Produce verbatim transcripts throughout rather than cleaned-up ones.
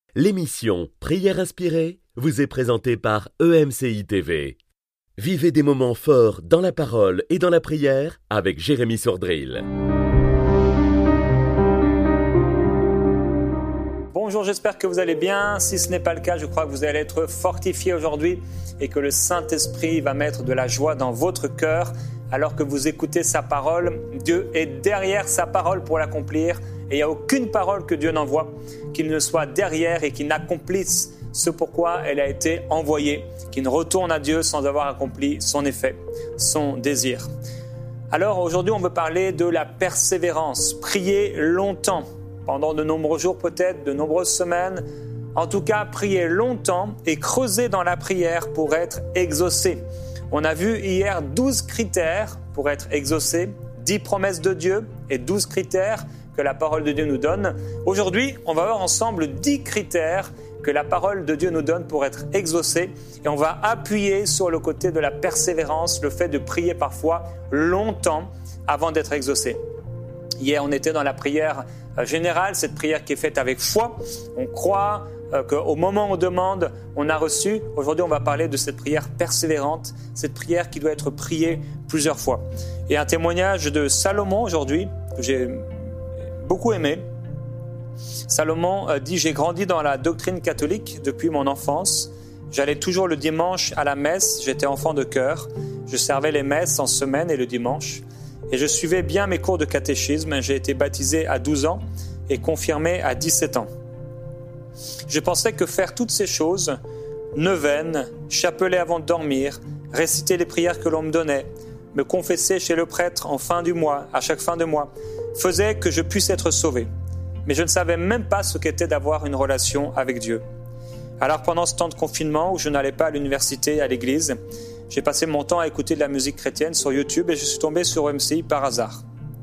L'émission Prière inspirée vous est présentée par E M C I T V. Vivez des moments forts dans la parole et dans la prière avec Jérémy Sordrill. Bonjour, j'espère que vous allez bien. Si ce n'est pas le cas, je crois que vous allez être fortifiés aujourd'hui et que le Saint-Esprit va mettre de la joie dans votre cœur alors que vous écoutez sa parole. Dieu est derrière sa parole pour l'accomplir et il n'y a aucune parole que Dieu n'envoie qu'il ne soit derrière et qu'il n'accomplisse ce pourquoi elle a été envoyée, qu'il ne retourne à Dieu sans avoir accompli son effet, son désir. Alors aujourd'hui, on veut parler de la persévérance. Prier longtemps, pendant de nombreux jours peut-être, de nombreuses semaines. En tout cas, prier longtemps et creuser dans la prière pour être exaucé. On a vu hier douze critères pour être exaucé, dix promesses de Dieu et douze critères que la parole de Dieu nous donne. Aujourd'hui, on va voir ensemble dix critères que la parole de Dieu nous donne pour être exaucé et on va appuyer sur le côté de la persévérance, le fait de prier parfois longtemps avant d'être exaucé. Hier, on était dans la prière générale, cette prière qui est faite avec foi. On croit euh, qu'au moment où on demande, on a reçu. Aujourd'hui, on va parler de cette prière persévérante, cette prière qui doit être priée plusieurs fois. Et un témoignage de Salomon aujourd'hui, que j'ai beaucoup aimé. Salomon euh, dit « J'ai grandi dans la doctrine catholique depuis mon enfance. J'allais toujours le dimanche à la messe, j'étais enfant de chœur. Je servais les messes en semaine et le dimanche. Et je suivais bien mes cours de catéchisme. J'ai été baptisé à douze ans et confirmé à dix-sept ans. Je pensais que faire toutes ces choses, neuvaine, chapelet avant de dormir, réciter les prières que l'on me donnait, me confesser chez le prêtre en fin du mois, à chaque fin de mois, faisait que je puisse être sauvé. Mais je ne savais même pas ce qu'était d'avoir une relation avec Dieu. Alors pendant ce temps de confinement où je n'allais pas à l'université et à l'église, j'ai passé mon temps à écouter de la musique chrétienne sur YouTube et je suis tombé sur E M C I par hasard.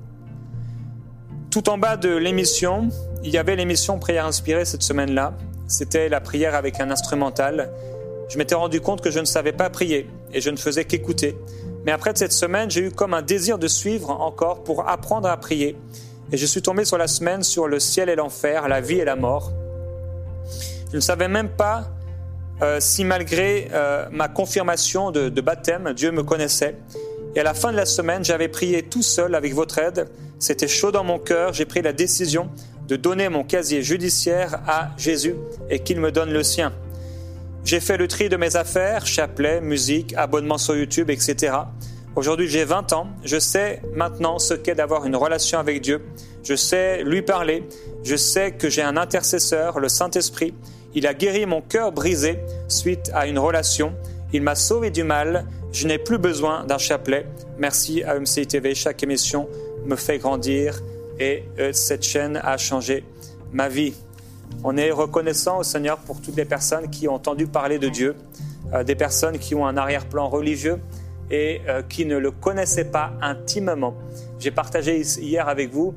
Tout en bas de l'émission, il y avait l'émission Prière inspirée cette semaine-là. C'était la prière avec un instrumental. Je m'étais rendu compte que je ne savais pas prier et je ne faisais qu'écouter. Mais après cette semaine, j'ai eu comme un désir de suivre encore pour apprendre à prier. Et je suis tombé sur la semaine sur le ciel et l'enfer, la vie et la mort. Je ne savais même pas Euh, si malgré euh, ma confirmation de, de baptême, Dieu me connaissait. Et à la fin de la semaine, j'avais prié tout seul avec votre aide. C'était chaud dans mon cœur. J'ai pris la décision de donner mon casier judiciaire à Jésus et qu'il me donne le sien. J'ai fait le tri de mes affaires, chapelet, musique, abonnement sur YouTube, et cetera. Aujourd'hui, j'ai vingt ans. Je sais maintenant ce qu'est d'avoir une relation avec Dieu. Je sais lui parler. Je sais que j'ai un intercesseur, le Saint-Esprit. Il a guéri mon cœur brisé suite à une relation. Il m'a sauvé du mal. Je n'ai plus besoin d'un chapelet. Merci à E M C I T V. Chaque émission me fait grandir et euh, cette chaîne a changé ma vie. On est reconnaissant au Seigneur pour toutes les personnes qui ont entendu parler de Dieu, euh, des personnes qui ont un arrière-plan religieux et euh, qui ne le connaissaient pas intimement. J'ai partagé hier avec vous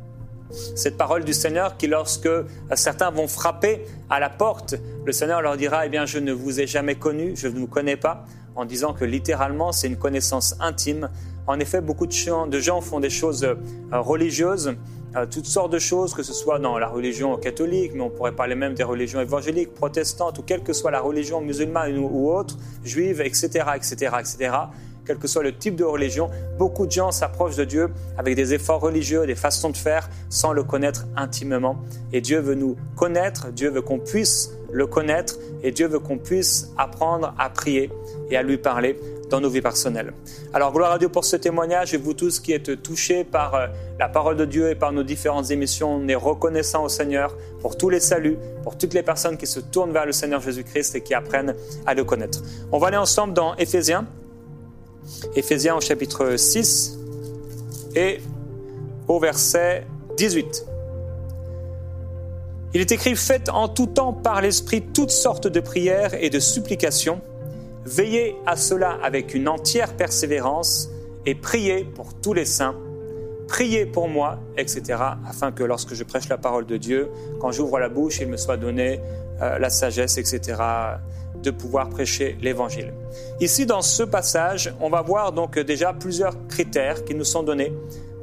cette parole du Seigneur qui, lorsque certains vont frapper à la porte, le Seigneur leur dira « Eh bien, je ne vous ai jamais connu, je ne vous connais pas », en disant que littéralement, c'est une connaissance intime. En effet, beaucoup de gens font des choses religieuses, toutes sortes de choses, que ce soit dans la religion catholique, mais on pourrait parler même des religions évangéliques, protestantes, ou quelle que soit la religion musulmane ou autre, juive, et cetera, et cetera, et cetera. Quel que soit le type de religion, beaucoup de gens s'approchent de Dieu avec des efforts religieux, des façons de faire, sans le connaître intimement. Et Dieu veut nous connaître, Dieu veut qu'on puisse le connaître, et Dieu veut qu'on puisse apprendre à prier et à lui parler dans nos vies personnelles. Alors, gloire à Dieu pour ce témoignage, et vous tous qui êtes touchés par la parole de Dieu et par nos différentes émissions, on est reconnaissants au Seigneur pour tous les saluts, pour toutes les personnes qui se tournent vers le Seigneur Jésus-Christ et qui apprennent à le connaître. On va aller ensemble dans Éphésiens, Éphésiens au chapitre six et au verset dix-huit. Il est écrit « Faites en tout temps par l'Esprit toutes sortes de prières et de supplications. Veillez à cela avec une entière persévérance et priez pour tous les saints. Priez pour moi, et cetera, afin que lorsque je prêche la parole de Dieu, quand j'ouvre la bouche, il me soit donné euh, la sagesse, et cetera, de pouvoir prêcher l'Évangile. » Ici, dans ce passage, on va voir donc déjà plusieurs critères qui nous sont donnés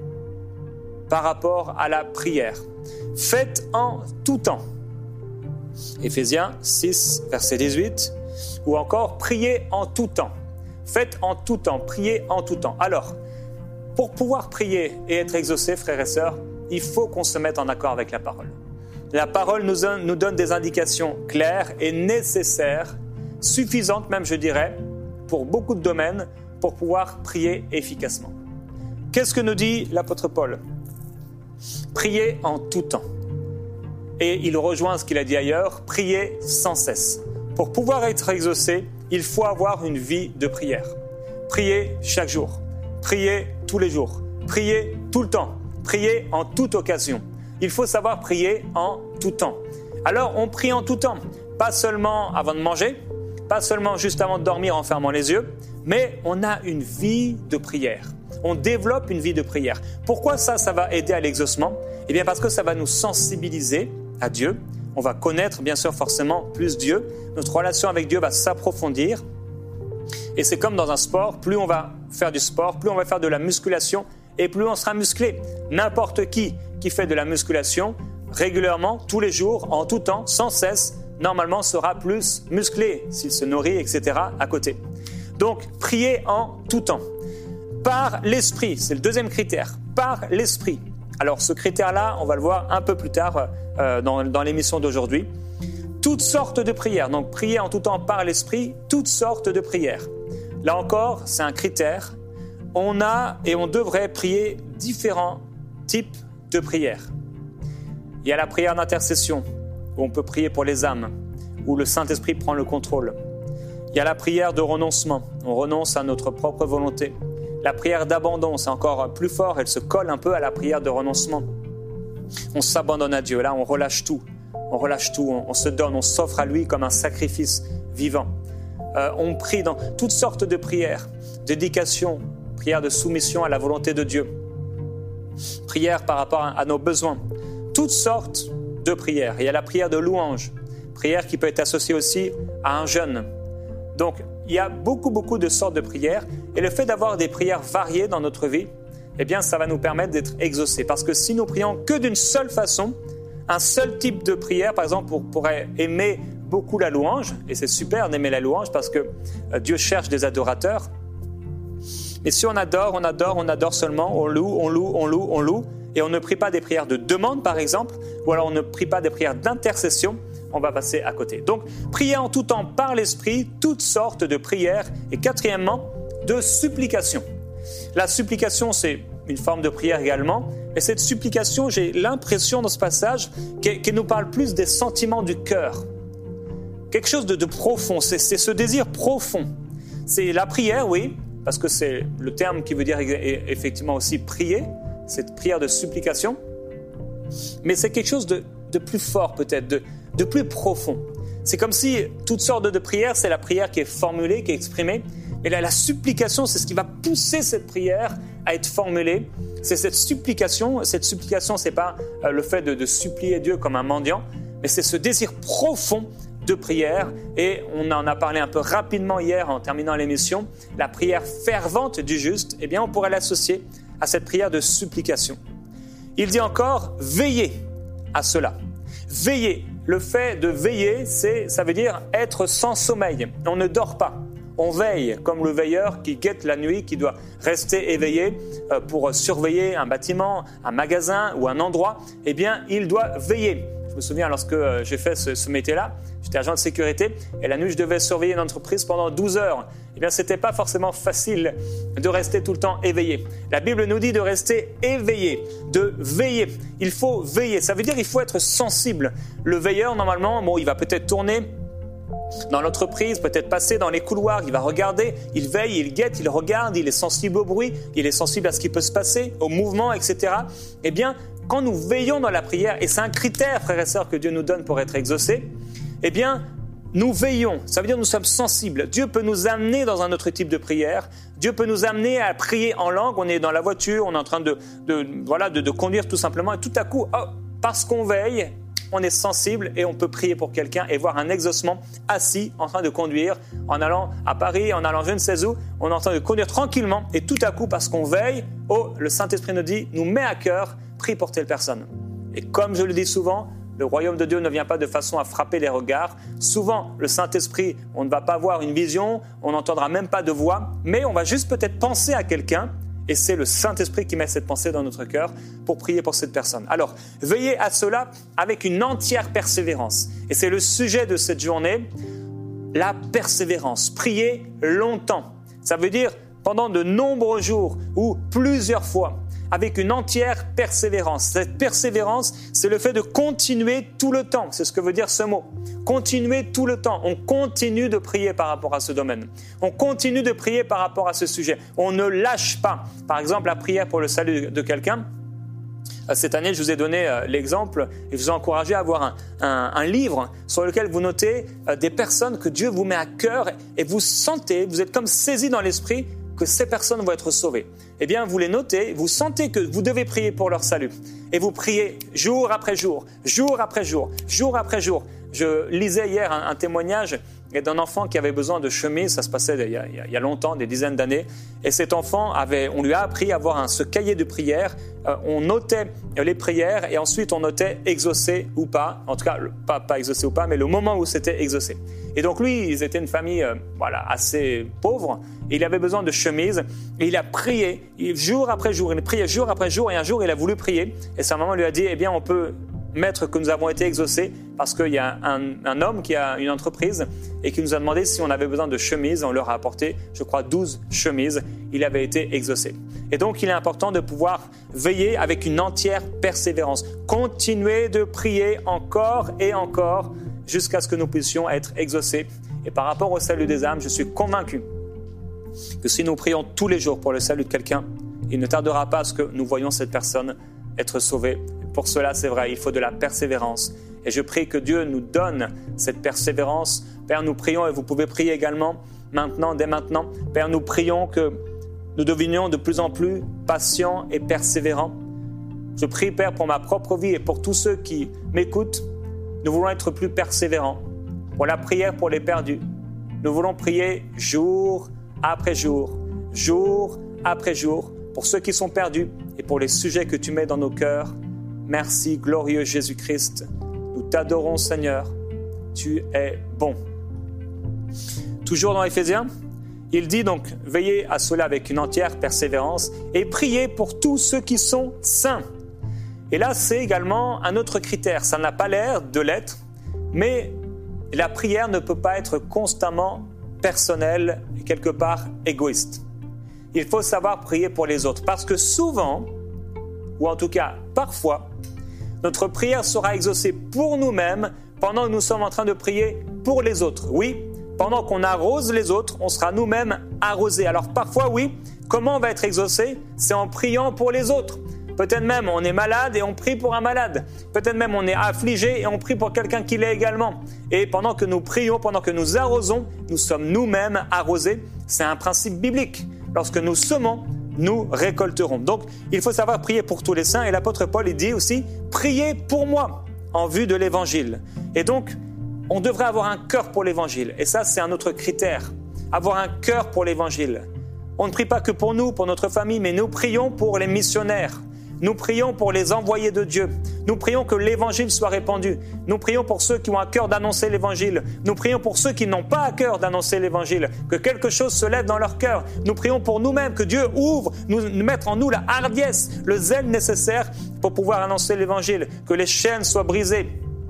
par rapport à la prière. Faites en tout temps. Éphésiens six, verset dix-huit, ou encore « Priez en tout temps ». Faites en tout temps, priez en tout temps. Alors, pour pouvoir prier et être exaucé, frères et sœurs, il faut qu'on se mette en accord avec la parole. La parole nous, nous donne des indications claires et nécessaires, suffisantes même, je dirais, pour beaucoup de domaines, pour pouvoir prier efficacement. Qu'est-ce que nous dit l'apôtre Paul ? Priez en tout temps. Et il rejoint ce qu'il a dit ailleurs, priez sans cesse. Pour pouvoir être exaucé, il faut avoir une vie de prière. Priez chaque jour, priez tous les jours, priez tout le temps, priez en toute occasion. Il faut savoir prier en tout temps. Alors, on prie en tout temps, pas seulement avant de manger, pas seulement juste avant de dormir en fermant les yeux, mais on a une vie de prière. On développe une vie de prière. Pourquoi ça, ça va aider à l'exaucement ? Eh bien, parce que ça va nous sensibiliser à Dieu. On va connaître, bien sûr, forcément plus Dieu. Notre relation avec Dieu va s'approfondir. Et c'est comme dans un sport, plus on va faire du sport, plus on va faire de la musculation et plus on sera musclé. N'importe qui qui fait de la musculation régulièrement, tous les jours, en tout temps, sans cesse, normalement sera plus musclé s'il se nourrit, et cetera à côté. Donc, priez en tout temps. Par l'esprit, c'est le deuxième critère, par l'esprit. Alors, ce critère-là, on va le voir un peu plus tard euh, dans, dans l'émission d'aujourd'hui. Toutes sortes de prières, donc prier en tout temps par l'esprit, toutes sortes de prières. Là encore, c'est un critère. On a et on devrait prier différents types de prières. Il y a la prière d'intercession, où on peut prier pour les âmes, où le Saint-Esprit prend le contrôle. Il y a la prière de renoncement, on renonce à notre propre volonté. La prière d'abandon, c'est encore plus fort, elle se colle un peu à la prière de renoncement. On s'abandonne à Dieu, là on relâche tout, on relâche tout, on, on se donne, on s'offre à lui comme un sacrifice vivant. Euh, on prie dans toutes sortes de prières, dédication, prière de soumission à la volonté de Dieu, prière par rapport à, à nos besoins, toutes sortes de prières. Il y a la prière de louange, prière qui peut être associée aussi à un jeûne. Donc, il y a beaucoup, beaucoup de sortes de prières et le fait d'avoir des prières variées dans notre vie, eh bien, ça va nous permettre d'être exaucés. Parce que si nous prions que d'une seule façon, un seul type de prière, par exemple, on pourrait aimer beaucoup la louange, et c'est super d'aimer la louange parce que Dieu cherche des adorateurs. Mais si on adore, on adore, on adore seulement, on loue, on loue, on loue, on loue, et on ne prie pas des prières de demande, par exemple, ou alors on ne prie pas des prières d'intercession, on va passer à côté. Donc, prier en tout temps par l'esprit, toutes sortes de prières. Et quatrièmement, de supplication. La supplication, c'est une forme de prière également. Et cette supplication, j'ai l'impression dans ce passage qu'elle, qu'elle nous parle plus des sentiments du cœur. Quelque chose de, de profond, c'est, c'est ce désir profond. C'est la prière, oui, parce que c'est le terme qui veut dire effectivement aussi prier, cette prière de supplication. Mais c'est quelque chose de, de plus fort peut-être, de, de plus profond. C'est comme si toutes sortes de prières, c'est la prière qui est formulée, qui est exprimée. Et là, la supplication, c'est ce qui va pousser cette prière à être formulée. C'est cette supplication. Cette supplication, c'est pas le fait de, de supplier Dieu comme un mendiant, mais c'est ce désir profond de prière. Et on en a parlé un peu rapidement hier en terminant l'émission. La prière fervente du juste, eh bien, on pourrait l'associer à cette prière de supplication. Il dit encore « veillez à cela ». Veiller, le fait de veiller, c'est, ça veut dire être sans sommeil. On ne dort pas, on veille, comme le veilleur qui guette la nuit, qui doit rester éveillé pour surveiller un bâtiment, un magasin ou un endroit. Eh bien, il doit veiller. Je me souviens, lorsque j'ai fait ce, ce métier-là, j'étais agent de sécurité et la nuit, je devais surveiller une entreprise pendant douze heures. Eh bien, ce n'était pas forcément facile de rester tout le temps éveillé. La Bible nous dit de rester éveillé, de veiller. Il faut veiller. Ça veut dire qu'il faut être sensible. Le veilleur, normalement, bon, il va peut-être tourner dans l'entreprise, peut-être passer dans les couloirs, il va regarder, il veille, il guette, il regarde, il est sensible au bruit, il est sensible à ce qui peut se passer, au mouvement, et cetera. Eh bien, quand nous veillons dans la prière, et c'est un critère, frères et sœurs, que Dieu nous donne pour être exaucés, eh bien, nous veillons. Ça veut dire que nous sommes sensibles. Dieu peut nous amener dans un autre type de prière. Dieu peut nous amener à prier en langue. On est dans la voiture, on est en train de, de, voilà, de, de conduire tout simplement. Et tout à coup, oh, parce qu'on veille, on est sensible et on peut prier pour quelqu'un et voir un exaucement assis en train de conduire, en allant à Paris, en allant je ne sais où. On est en train de conduire tranquillement et tout à coup, parce qu'on veille, oh, le Saint-Esprit nous dit, nous met à cœur, prie pour telle personne. Et comme je le dis souvent, Le royaume de Dieu ne vient pas de façon à frapper les regards. Souvent, le Saint-Esprit, on ne va pas avoir une vision, on n'entendra même pas de voix, mais on va juste peut-être penser à quelqu'un, et c'est le Saint-Esprit qui met cette pensée dans notre cœur pour prier pour cette personne. Alors, veillez à cela avec une entière persévérance. Et c'est le sujet de cette journée, la persévérance. Priez longtemps. Ça veut dire pendant de nombreux jours ou plusieurs fois, avec une entière persévérance. Cette persévérance, c'est le fait de continuer tout le temps. C'est ce que veut dire ce mot. Continuer tout le temps. On continue de prier par rapport à ce domaine. On continue de prier par rapport à ce sujet. On ne lâche pas. Par exemple, la prière pour le salut de quelqu'un. Cette année, je vous ai donné l'exemple et je vous ai encouragé à avoir un, un, un livre sur lequel vous notez des personnes que Dieu vous met à cœur et vous sentez, vous êtes comme saisi dans l'esprit que ces personnes vont être sauvées. Eh bien, vous les notez, vous sentez que vous devez prier pour leur salut. Et vous priez jour après jour, jour après jour, jour après jour. Je lisais hier un, un témoignage d'un enfant qui avait besoin de chemise, ça se passait il y a, il y a longtemps, des dizaines d'années. Et cet enfant, avait, on lui a appris à avoir un, ce cahier de prières. Euh, on notait les prières et ensuite on notait exaucé ou pas. En tout cas, pas, pas exaucé ou pas, mais le moment où c'était exaucé. Et donc lui, ils étaient une famille euh, voilà, assez pauvre. Et il avait besoin de chemise. Et il a prié il, jour après jour. Il priait jour après jour. Et un jour, il a voulu prier. Et sa maman lui a dit, eh bien, on peut mettre que nous avons été exaucés parce qu'il y a un, un homme qui a une entreprise et qui nous a demandé si on avait besoin de chemises. On leur a apporté, je crois, douze chemises. Il avait été exaucé. Et donc, il est important de pouvoir veiller avec une entière persévérance. Continuer de prier encore et encore jusqu'à ce que nous puissions être exaucés. Et par rapport au salut des âmes, je suis convaincu que si nous prions tous les jours pour le salut de quelqu'un, il ne tardera pas à ce que nous voyions cette personne être sauvée. Pour cela, c'est vrai, il faut de la persévérance. Et je prie que Dieu nous donne cette persévérance. Père, nous prions, et vous pouvez prier également maintenant, dès maintenant. Père, nous prions que nous devenions de plus en plus patients et persévérants. Je prie, Père, pour ma propre vie et pour tous ceux qui m'écoutent. Nous voulons être plus persévérants. Pour la prière pour les perdus, nous voulons prier jour après jour, jour après jour, pour ceux qui sont perdus et pour les sujets que tu mets dans nos cœurs. Merci, glorieux Jésus-Christ. Nous t'adorons, Seigneur. Tu es bon. Toujours dans Éphésiens, il dit donc, veillez à cela avec une entière persévérance et priez pour tous ceux qui sont saints. Et là, c'est également un autre critère. Ça n'a pas l'air de l'être, mais la prière ne peut pas être constamment personnelle et quelque part égoïste. Il faut savoir prier pour les autres parce que souvent, ou en tout cas parfois, notre prière sera exaucée pour nous-mêmes pendant que nous sommes en train de prier pour les autres. Oui, pendant qu'on arrose les autres, on sera nous-mêmes arrosés. Alors parfois, oui, comment on va être exaucé? C'est en priant pour les autres. Peut-être même on est malade et on prie pour un malade. Peut-être même on est affligé et on prie pour quelqu'un qui l'est également. Et pendant que nous prions, pendant que nous arrosons, nous sommes nous-mêmes arrosés. C'est un principe biblique. Lorsque nous semons, nous récolterons. Donc, il faut savoir prier pour tous les saints. Et l'apôtre Paul, il dit aussi, priez pour moi en vue de l'évangile. Et donc, on devrait avoir un cœur pour l'évangile. Et ça, c'est un autre critère. Avoir un cœur pour l'évangile. On ne prie pas que pour nous, pour notre famille, mais nous prions pour les missionnaires. Nous prions pour les envoyés de Dieu. Nous prions que l'évangile soit répandu. Nous prions pour ceux qui ont à cœur d'annoncer l'évangile. Nous prions pour ceux qui n'ont pas à cœur d'annoncer l'évangile. Que quelque chose se lève dans leur cœur. Nous prions pour nous-mêmes, que Dieu ouvre, nous mettre en nous la hardiesse, le zèle nécessaire pour pouvoir annoncer l'évangile. Que les chaînes soient brisées.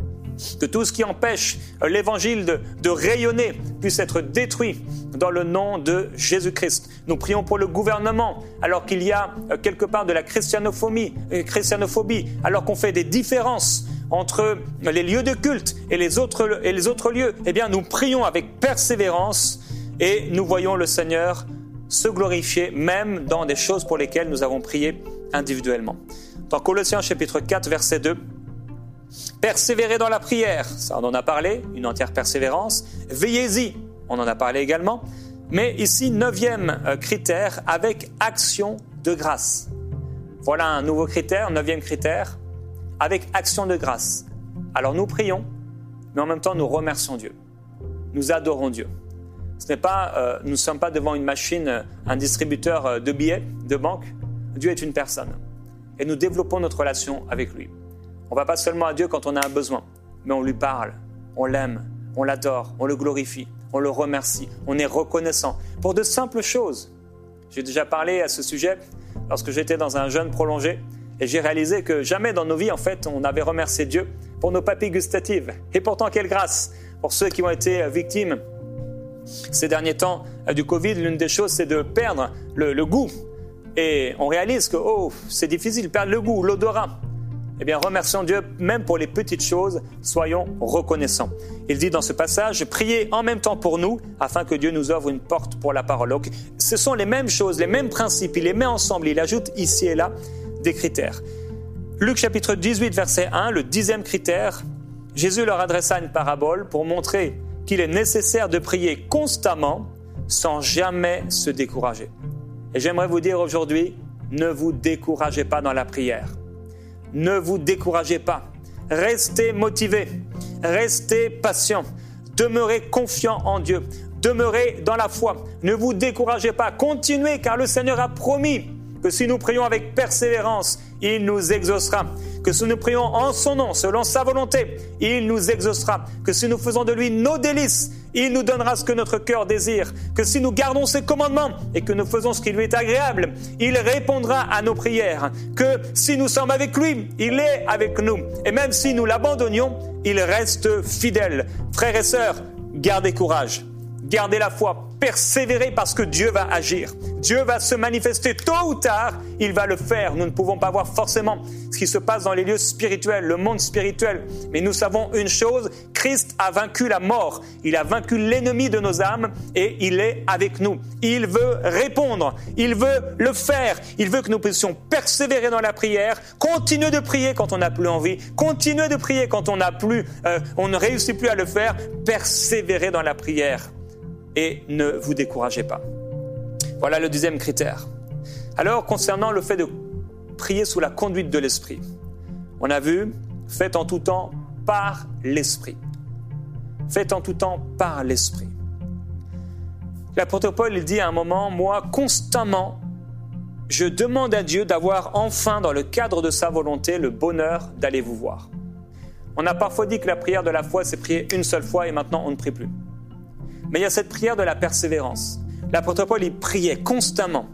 Que tout ce qui empêche l'évangile de, de rayonner puisse être détruit dans le nom de Jésus-Christ. Nous prions pour le gouvernement, alors qu'il y a quelque part de la christianophobie, christianophobie alors qu'on fait des différences entre les lieux de culte et les autres, et les autres lieux. Eh bien, nous prions avec persévérance et nous voyons le Seigneur se glorifier, même dans des choses pour lesquelles nous avons prié individuellement. Dans Colossiens chapitre quatre, verset deux, persévérez dans la prière, ça on en a parlé, une entière persévérance. Veillez-y, on en a parlé également. Mais ici, neuvième critère, avec action de grâce. Voilà un nouveau critère, neuvième critère, avec action de grâce. Alors nous prions, mais en même temps nous remercions Dieu. Nous adorons Dieu. Ce n'est pas, euh, nous ne sommes pas devant une machine, un distributeur de billets de banque. Dieu est une personne. Et nous développons notre relation avec lui. On ne va pas seulement à Dieu quand on a un besoin, mais on lui parle, on l'aime, on l'adore, on le glorifie, on le remercie, on est reconnaissant pour de simples choses. J'ai déjà parlé à ce sujet lorsque j'étais dans un jeûne prolongé et j'ai réalisé que jamais dans nos vies, en fait, on avait remercié Dieu pour nos papilles gustatives. Et pourtant, quelle grâce pour ceux qui ont été victimes ces derniers temps du Covid. L'une des choses, c'est de perdre le, le goût. Et on réalise que oh, c'est difficile de perdre le goût, l'odorat. Eh bien, remercions Dieu même pour les petites choses, soyons reconnaissants. Il dit dans ce passage, priez en même temps pour nous, afin que Dieu nous ouvre une porte pour la parole. Donc, ce sont les mêmes choses, les mêmes principes, il les met ensemble, il ajoute ici et là des critères. Luc chapitre dix-huit, verset un, le dixième critère, Jésus leur adressa une parabole pour montrer qu'il est nécessaire de prier constamment sans jamais se décourager. Et j'aimerais vous dire aujourd'hui, ne vous découragez pas dans la prière. Ne vous découragez pas. Restez motivés, restez patients, demeurez confiants en Dieu, demeurez dans la foi. Ne vous découragez pas, continuez car le Seigneur a promis que si nous prions avec persévérance, il nous exaucera. Que si nous prions en son nom, selon sa volonté, il nous exaucera. Que si nous faisons de lui nos délices, il nous donnera ce que notre cœur désire. Que si nous gardons ses commandements et que nous faisons ce qui lui est agréable, il répondra à nos prières. Que si nous sommes avec lui, il est avec nous. Et même si nous l'abandonnions, il reste fidèle. Frères et sœurs, gardez courage. Gardez la foi, persévérez parce que Dieu va agir. Dieu va se manifester tôt ou tard, il va le faire. Nous ne pouvons pas voir forcément ce qui se passe dans les lieux spirituels, le monde spirituel. Mais nous savons une chose, Christ a vaincu la mort. Il a vaincu l'ennemi de nos âmes et il est avec nous. Il veut répondre, il veut le faire. Il veut que nous puissions persévérer dans la prière, continuer de prier quand on n'a plus envie, continuer de prier quand on n'a plus, euh, on ne réussit plus à le faire, persévérer dans la prière. Et ne vous découragez pas. Voilà le deuxième critère. Alors, concernant le fait de prier sous la conduite de l'Esprit, on a vu, faites en tout temps par l'Esprit. Faites en tout temps par l'Esprit. L'apôtre Paul, il dit à un moment, moi, constamment, je demande à Dieu d'avoir enfin, dans le cadre de sa volonté, le bonheur d'aller vous voir. On a parfois dit que la prière de la foi, c'est prier une seule fois et maintenant, on ne prie plus. Mais il y a cette prière de la persévérance. L'apôtre Paul, il priait constamment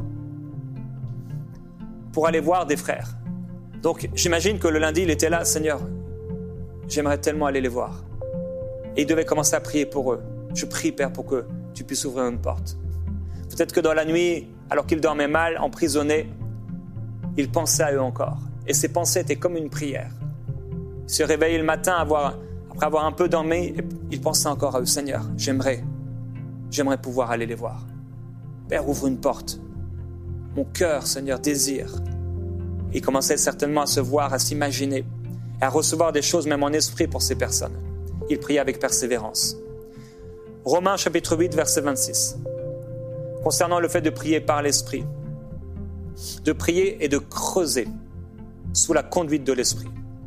pour aller voir des frères. Donc, j'imagine que le lundi, il était là, Seigneur, j'aimerais tellement aller les voir. Et il devait commencer à prier pour eux. Je prie, Père, pour que tu puisses ouvrir une porte. Peut-être que dans la nuit, alors qu'il dormait mal, emprisonné, il pensait à eux encore. Et ses pensées étaient comme une prière. Il se réveillait le matin, avoir, après avoir un peu dormi, il pensait encore à eux. Seigneur, j'aimerais J'aimerais pouvoir aller les voir. Père, ouvre une porte. Mon cœur, Seigneur, désire. Il commençait certainement à se voir, à s'imaginer, et à recevoir des choses même en esprit pour ces personnes. Il priait avec persévérance. Romains chapitre huit, verset vingt-six. Concernant le fait de prier par l'Esprit. De prier et de creuser sous la conduite de l'Esprit.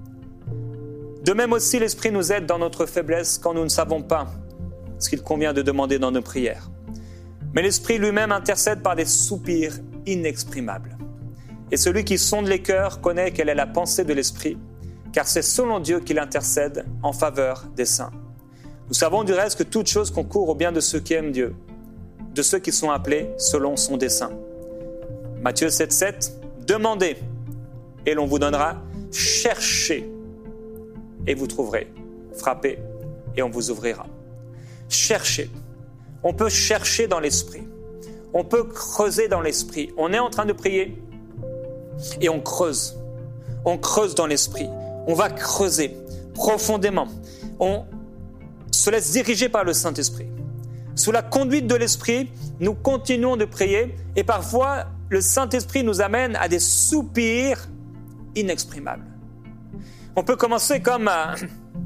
De même aussi, l'Esprit nous aide dans notre faiblesse quand nous ne savons pas ce qu'il convient de demander dans nos prières. Mais l'Esprit lui-même intercède par des soupirs inexprimables. Et celui qui sonde les cœurs connaît quelle est la pensée de l'Esprit, car c'est selon Dieu qu'il intercède en faveur des saints. Nous savons du reste que toute chose concourt au bien de ceux qui aiment Dieu, de ceux qui sont appelés selon son dessein. Matthieu sept, sept, demandez et l'on vous donnera, cherchez et vous trouverez, frappez et on vous ouvrira. Chercher. On peut chercher dans l'esprit. On peut creuser dans l'esprit. On est en train de prier et on creuse. On creuse dans l'esprit. On va creuser profondément. On se laisse diriger par le Saint-Esprit. Sous la conduite de l'esprit, nous continuons de prier et parfois le Saint-Esprit nous amène à des soupirs inexprimables. On peut commencer comme à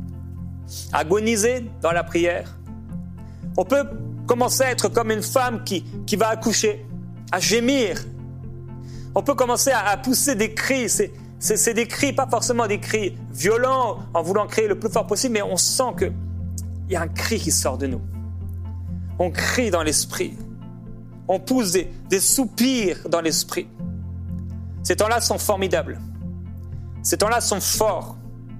agoniser dans la prière. On peut commencer à être comme une femme qui, qui va accoucher, à gémir. On peut commencer à, à pousser des cris. C'est, c'est, c'est des cris, pas forcément des cris violents, en voulant crier le plus fort possible, mais on sent qu'il y a un cri qui sort de nous. On crie dans l'esprit. On pousse des, des soupirs dans l'esprit. Ces temps-là sont formidables. Ces temps-là sont forts.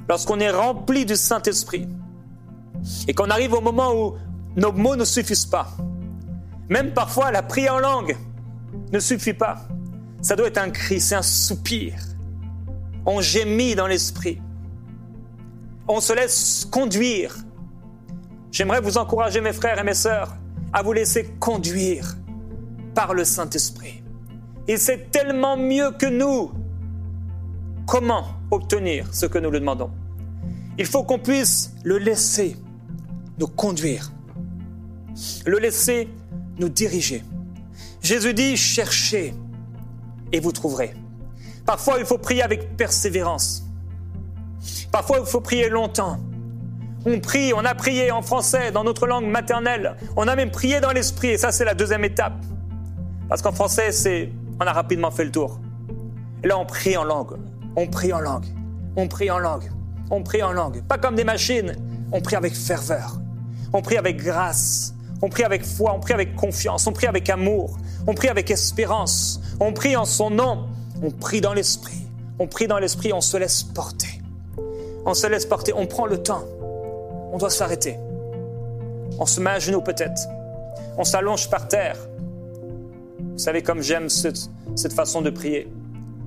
lorsqu'on est rempli du Saint-Esprit et qu'on arrive au moment où nos mots ne suffisent pas, même parfois la prière en langue ne suffit pas, ça doit être un cri, c'est un soupir. On gémit dans l'esprit. On se laisse conduire. J'aimerais vous encourager, mes frères et mes sœurs, à vous laisser conduire par le Saint-Esprit. Il sait tellement mieux que nous comment obtenir ce que nous lui demandons. Il faut qu'on puisse le laisser nous conduire, le laisser nous diriger. Jésus dit « Cherchez et vous trouverez ». Parfois, il faut prier avec persévérance. Parfois, il faut prier longtemps. On prie, on a prié en français, dans notre langue maternelle. On a même prié dans l'esprit, et ça, c'est la deuxième étape. Parce qu'en français, c'est, on a rapidement fait le tour. Et là, on prie en langue. On prie en langue. On prie en langue. On prie en langue. Pas comme des machines. On prie avec ferveur. On prie avec grâce. On prie avec foi. On prie avec confiance. On prie avec amour. On prie avec espérance. On prie en son nom. On prie dans l'esprit. On prie dans l'esprit. On se laisse porter. On se laisse porter. On prend le temps. On doit s'arrêter. On se met à genoux peut-être. On s'allonge par terre. Vous savez comme j'aime cette, cette façon de prier. Pourquoi ?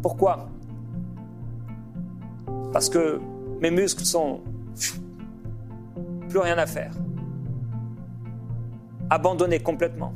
Parce que mes muscles sont... plus rien à faire. Abandonnés complètement.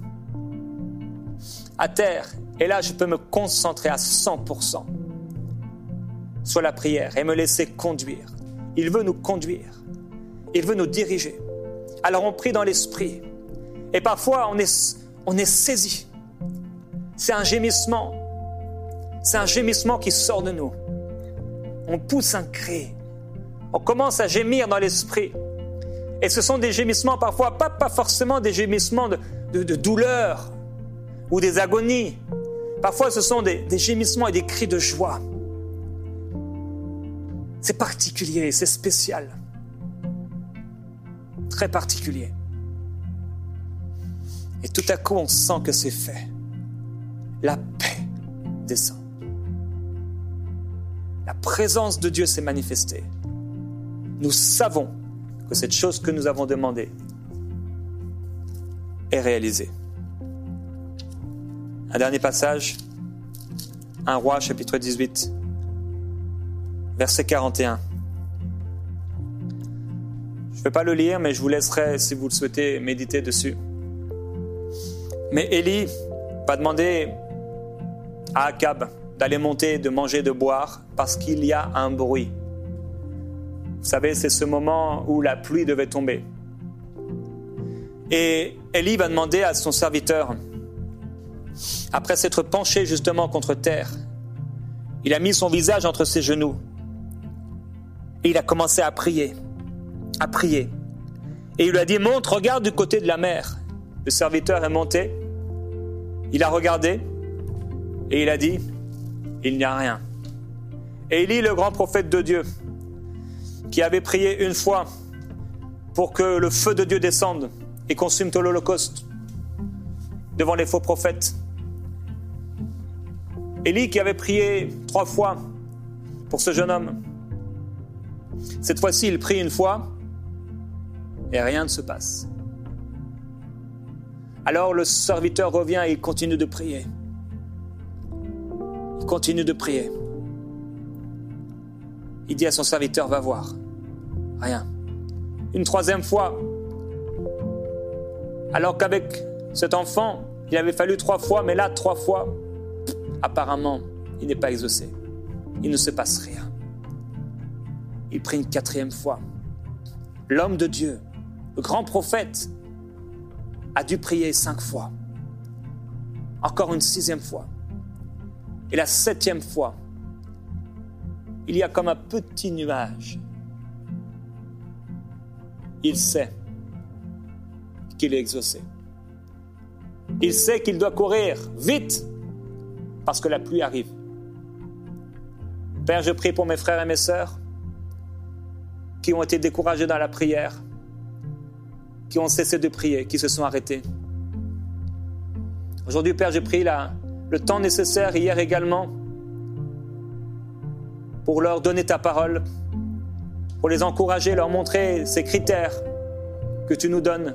À terre. Et là, je peux me concentrer à cent pour cent sur la prière et me laisser conduire. Il veut nous conduire. Il veut nous diriger. Alors on prie dans l'esprit. Et parfois, on est, on est saisi. C'est un gémissement. C'est un gémissement qui sort de nous. On pousse un cri. On commence à gémir dans l'esprit. Et ce sont des gémissements parfois, pas, pas forcément des gémissements de, de, de douleur ou des agonies. Parfois, ce sont des, des gémissements et des cris de joie. C'est particulier, c'est spécial. Très particulier. Et tout à coup, on sent que c'est fait. La paix descend. La présence de Dieu s'est manifestée. Nous savons que cette chose que nous avons demandée est réalisée. Un dernier passage, un roi, chapitre dix-huit, verset quarante et un. Je ne vais pas le lire, mais je vous laisserai, si vous le souhaitez, méditer dessus. Mais Élie va demander à Akab d'aller monter, de manger, de boire, parce qu'il y a un bruit. Vous savez, c'est ce moment où la pluie devait tomber. Et Élie va demander à son serviteur, après s'être penché justement contre terre, il a mis son visage entre ses genoux et il a commencé à prier, à prier. Et il lui a dit, monte, regarde du côté de la mer. Le serviteur est monté, il a regardé et il a dit, il n'y a rien. Et Élie, le grand prophète de Dieu, qui avait prié une fois pour que le feu de Dieu descende et consume tout l'Holocauste devant les faux prophètes. Élie qui avait prié trois fois pour ce jeune homme. Cette fois-ci, il prie une fois et rien ne se passe. Alors le serviteur revient et il continue de prier. Il continue de prier. Il dit à son serviteur, va voir. Rien. Une troisième fois, alors qu'avec cet enfant, il avait fallu trois fois, mais là, trois fois, apparemment, il n'est pas exaucé. Il ne se passe rien. Il prie une quatrième fois. L'homme de Dieu, le grand prophète, a dû prier cinq fois. Encore une sixième fois. Et la septième fois, il y a comme un petit nuage. Il sait qu'il est exaucé. Il sait qu'il doit courir vite parce que la pluie arrive. Père, je prie pour mes frères et mes sœurs qui ont été découragés dans la prière, qui ont cessé de prier, qui se sont arrêtés. Aujourd'hui, Père, j'ai pris la, le temps nécessaire hier également pour leur donner ta parole, pour les encourager, leur montrer ces critères que tu nous donnes.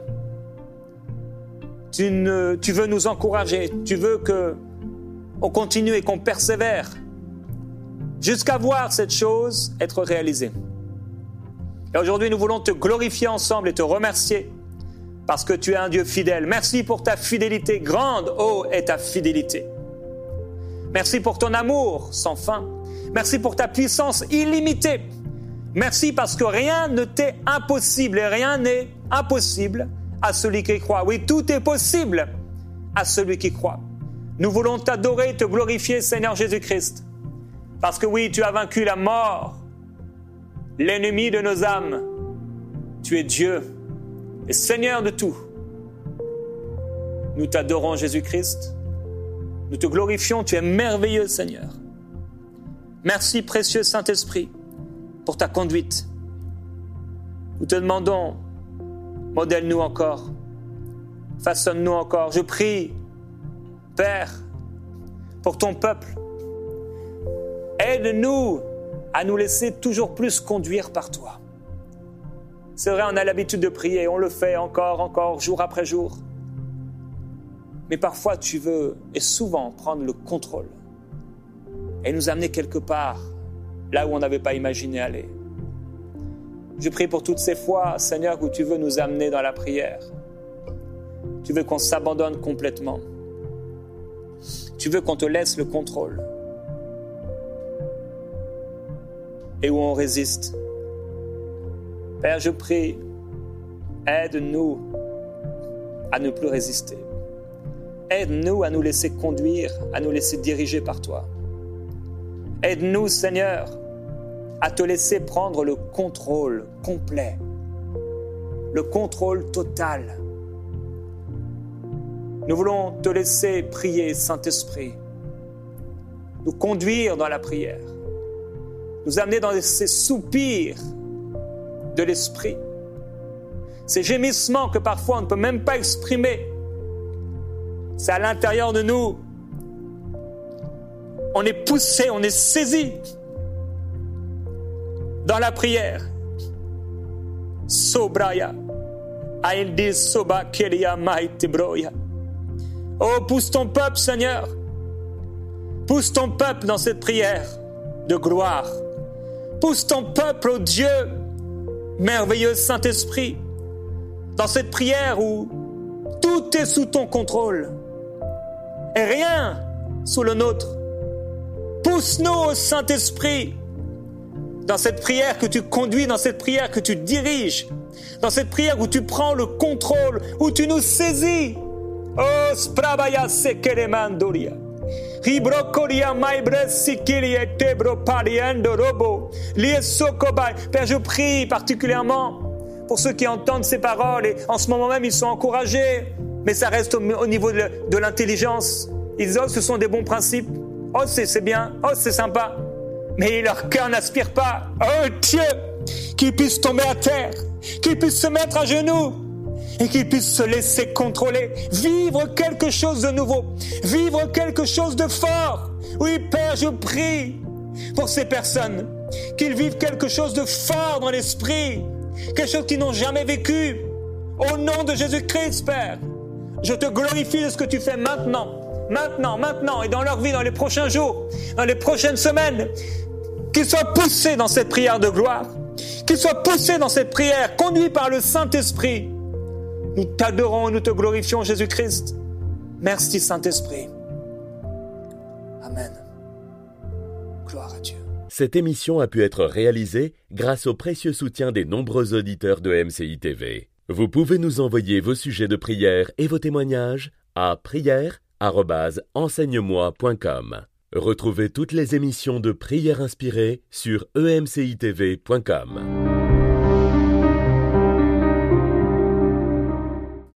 Tu, ne, tu veux nous encourager, tu veux qu'on continue et qu'on persévère jusqu'à voir cette chose être réalisée. Et aujourd'hui, nous voulons te glorifier ensemble et te remercier parce que tu es un Dieu fidèle. Merci pour ta fidélité, grande, ô est ta fidélité. Merci pour ton amour sans fin. Merci pour ta puissance illimitée. Merci parce que rien ne t'est impossible et rien n'est impossible à celui qui croit. Oui, tout est possible à celui qui croit. Nous voulons t'adorer et te glorifier, Seigneur Jésus-Christ. Parce que oui, tu as vaincu la mort, l'ennemi de nos âmes. Tu es Dieu et Seigneur de tout. Nous t'adorons, Jésus-Christ. Nous te glorifions, tu es merveilleux, Seigneur. Merci, précieux Saint-Esprit, pour ta conduite. Nous te demandons, modèle-nous encore, façonne-nous encore. Je prie, Père, pour ton peuple. Aide-nous à nous laisser toujours plus conduire par toi. C'est vrai, on a l'habitude de prier, on le fait encore, encore, jour après jour. Mais parfois, tu veux, et souvent, prendre le contrôle et nous amener quelque part, là où on n'avait pas imaginé aller. Je prie pour toutes ces fois, Seigneur, où tu veux nous amener dans la prière. Tu veux qu'on s'abandonne complètement. Tu veux qu'on te laisse le contrôle. Et où on résiste. Père, je prie, aide-nous à ne plus résister. Aide-nous à nous laisser conduire, à nous laisser diriger par toi. Aide-nous, Seigneur, à te laisser prendre le contrôle complet, le contrôle total. Nous voulons te laisser prier, Saint-Esprit, nous conduire dans la prière, nous amener dans ces soupirs de l'esprit, ces gémissements que parfois on ne peut même pas exprimer. C'est à l'intérieur de nous. On est poussé, on est saisi dans la prière. Sobraya, aindi soba kelia maite broya. Oh, pousse ton peuple, Seigneur. Pousse ton peuple dans cette prière de gloire. Pousse ton peuple, oh Dieu, merveilleux Saint-Esprit, dans cette prière où tout est sous ton contrôle et rien sous le nôtre. Pousse-nous, Saint-Esprit, dans cette prière que tu conduis, dans cette prière que tu diriges, dans cette prière où tu prends le contrôle, où tu nous saisis. Oh, sprabaya sekeremandoria. Ribrokoria maibresikili tebro pariendo robo. Liesokobai. Père, je prie particulièrement pour ceux qui entendent ces paroles et en ce moment même ils sont encouragés, mais ça reste au, au niveau de, de l'intelligence. Ils disent, oh, ce sont des bons principes. Oh, c'est, c'est bien. Oh, c'est sympa. Mais leur cœur n'aspire pas. Oh, Dieu, qu'ils puissent tomber à terre, qu'ils puissent se mettre à genoux et qu'ils puissent se laisser contrôler, vivre quelque chose de nouveau, vivre quelque chose de fort. Oui, Père, je prie pour ces personnes, qu'ils vivent quelque chose de fort dans l'esprit, quelque chose qu'ils n'ont jamais vécu. Au nom de Jésus-Christ, Père, je te glorifie de ce que tu fais maintenant. Maintenant, maintenant, et dans leur vie, dans les prochains jours, dans les prochaines semaines, qu'ils soient poussés dans cette prière de gloire, qu'ils soient poussés dans cette prière, conduits par le Saint-Esprit. Nous t'adorons et nous te glorifions, Jésus-Christ. Merci, Saint-Esprit. Amen. Gloire à Dieu. Cette émission a pu être réalisée grâce au précieux soutien des nombreux auditeurs de M C I T V. Vous pouvez nous envoyer vos sujets de prière et vos témoignages à prière arobase enseigne-moi point com. Retrouvez toutes les émissions de Prière Inspirée sur e m c i t v point com.